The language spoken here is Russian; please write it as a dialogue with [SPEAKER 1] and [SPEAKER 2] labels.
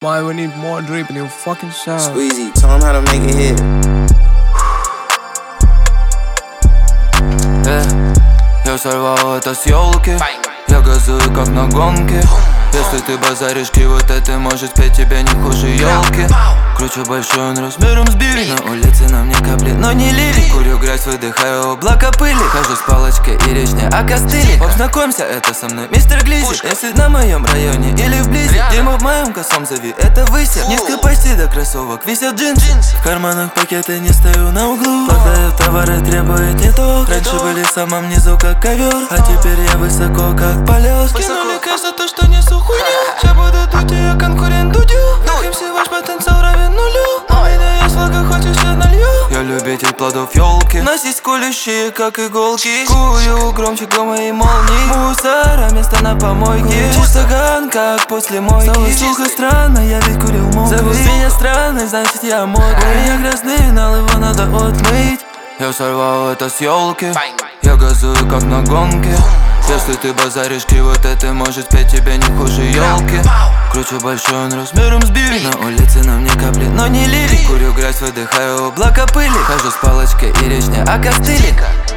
[SPEAKER 1] Why we need more drip in your fucking shot?
[SPEAKER 2] Squeezy, tell him how to make it hit.
[SPEAKER 3] Я сорвал это с елки. Я газую как на гонке. Если ты базаришь вот это может петь тебя не хуже елки. Кручу большой, он размером с биви. На улице на мне капли, но не ливень. Курю грязь, выдыхаю облака пыли. Хожу с палочкой и речь не о костыле. Познакомься, это со мной мистер Глизи. Если на моем районе или вблизи, дерьмо в моем косом зови, это высер. Низко почти до кроссовок висят джинсы. В карманах пакеты, не стою на углу. Продаю товары, требует не то. Раньше были в самом низу как ковер, а теперь я высоко как полет. Скинули кэш за то, что несу хуйню. Сейчас буду дуть, я конкурент Дудю. Как ваш потенциал равен нулю. У меня есть влага, хочешь я налью. Я любитель плодов елки. Носить колющие, как иголки. Кую громче грома и молний. Мусора, место на помойке. Чистоган, как после мойки. Стало сухо, странно, я ведь курил мокрый. Зовут меня странный, значит я мокрый. У меня грязный, нал его надо отмыть. Я сорвал это с елки. Я газую как на гонке. Если ты базаришь вот это может петь тебя не хуже елки. Кручу большой, он размером с биви. На улице на мне капли, но не ливень. Курю грязь, выдыхаю облака пыли. Хожу с палочкой и речь не о костыле.